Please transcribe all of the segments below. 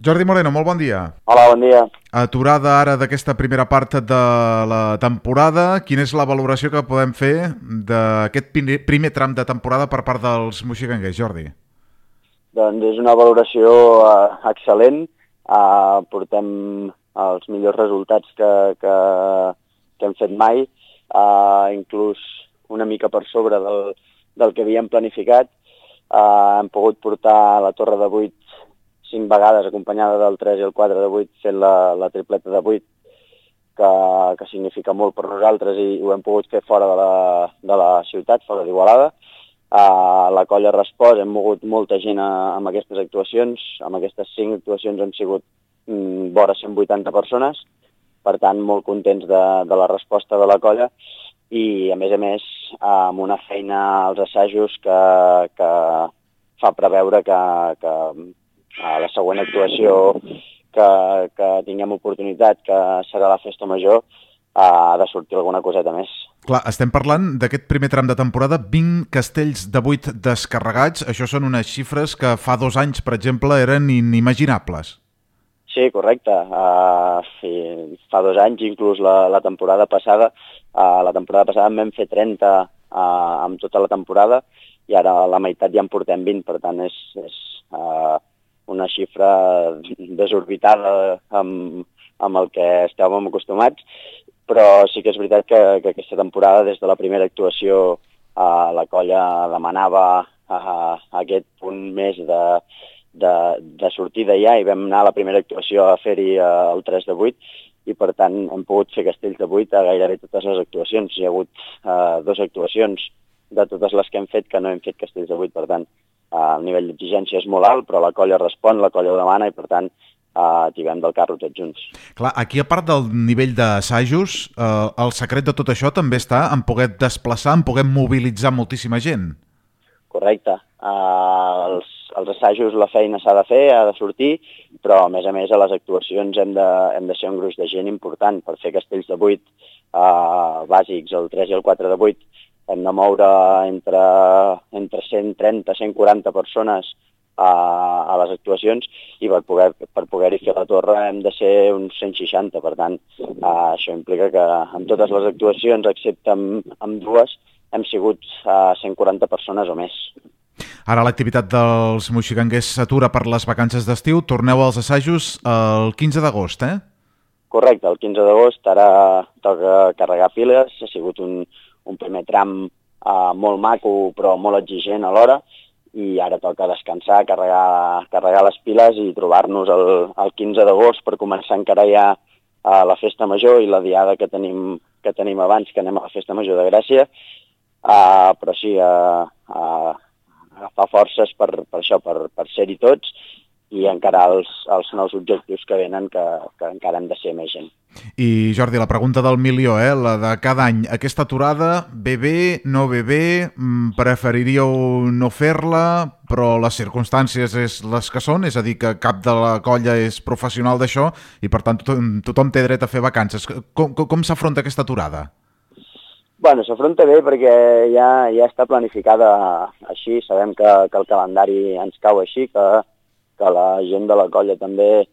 Jordi Moreno, molt bon dia. Hola, bon dia. Aturada ara d'aquesta primera part de la temporada, quina és la valoració que podem fer d'aquest primer tram de temporada per part dels moixiganguers, Jordi? Doncs és una valoració excel·lent. Portem els millors resultats que hem fet mai, inclús una mica per sobre del que havíem planificat. Hem pogut portar la torre de 8 5 vegades acompanyada del 3 i el 4 de 8 fent la tripleta de 8, que significa molt per nosaltres i ho hem pogut fer fora de la ciutat, fora d'Igualada. La colla ha respost, hem mogut molta gent amb aquestes actuacions. Amb aquestes 5 actuacions hem sigut vora 180 persones, per tant molt contents de la resposta de la colla i a més amb una feina als assajos que fa preveure que a la següent actuació que tinguem oportunitat, que serà la festa major, ha de sortir alguna coseta més. Clar, estem parlant d'aquest primer tram de temporada, 20 castells de 8 descarregats. Això són unes xifres que fa 2 anys, per exemple, eren inimaginables. Sí, correcte. Fa 2 anys, inclús la temporada passada, en vam fer 30 amb tota la temporada i ara la meitat ja en portem 20, per tant és una xifra desorbitada amb el que estàvem acostumats, però sí que és veritat que aquesta temporada, des de la primera actuació, la colla demanava aquest punt més de sortida ja, i vam anar a la primera actuació a fer-hi el 3 de 8, i per tant hem pogut fer castells de 8 a gairebé totes les actuacions. Hi ha hagut 2 actuacions de totes les que hem fet que no hem fet castells de 8, per tant el nivell d'exigència és molt alt, però la colla respon, la colla ho demana i per tant tirem del carro tots junts. Clar, aquí a part del nivell d'assajos, el secret de tot això també està en poder desplaçar, en poder mobilitzar moltíssima gent. Correcte. Els assajos, la feina s'ha de fer, ha de sortir, però a més a les actuacions hem de ser un gruix de gent important. Per fer castells de 8 bàsics, el 3 i el 4 de 8, hem de moure entre 130 i 140 persones a les actuacions i per poder-hi fer la torre hem de ser uns 160. Per tant, això implica que en totes les actuacions, excepte amb 2, hem sigut 140 persones o més. Ara l'activitat dels moixiganguers s'atura per les vacances d'estiu. Torneu als assajos el 15 d'agost, eh? Correcte, el 15 d'agost. Ara toca carregar piles. Ha sigut un primer tram molt maco però molt exigent alhora, i ara toca descansar, carregar les piles i trobar-nos el 15 d'agost per començar a encarar ja la festa major i la diada que tenim abans, que anem a la festa major de Gràcia. Però sí, agafar forces per això, per ser-hi tots i encarar els nous objectius que venen, que encara hem de ser més gent. I Jordi, la pregunta del milió, la de cada any. Aquesta aturada, ve bé, no ve bé, preferiríeu no fer-la, però les circumstàncies és les que són, és a dir, que cap de la colla és professional d'això i per tant tothom té dret a fer vacances. Com s'afronta aquesta aturada? Bueno, s'afronta bé perquè ja està planificada així, sabem que el calendari ens cau així, que la gent de la colla també,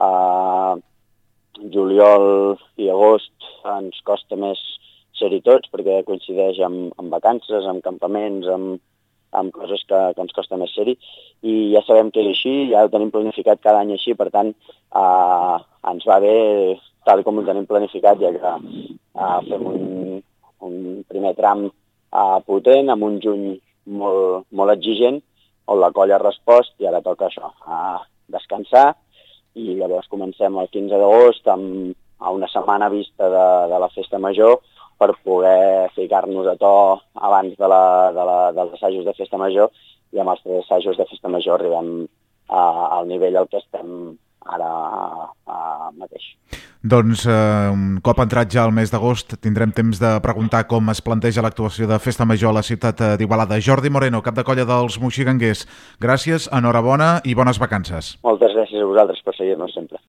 juliol i agost ens costa més ser-hi tots perquè coincideix amb vacances, amb campaments, amb coses que ens costa més ser-hi, i ja sabem que és així, ja ho tenim planificat cada any així, per tant ens va bé tal com ho tenim planificat, ja que fem un primer tram potent, amb un juny molt exigent, on la colla ha respost i ara toca això, descansar, i llavors comencem el 15 d'agost a una setmana vista de la festa major per poder ficar-nos a to abans dels assajos de festa major, i amb els 3 assajos de festa major arribem al nivell al que estem ara mateix. Doncs un cop entrat ja al mes d'agost tindrem temps de preguntar com es planteja l'actuació de Festa Major a la ciutat d'Igualada. Jordi Moreno, cap de colla dels moixiganguers, gràcies, enhorabona i bones vacances. Moltes gràcies a vosaltres per seguir-nos sempre.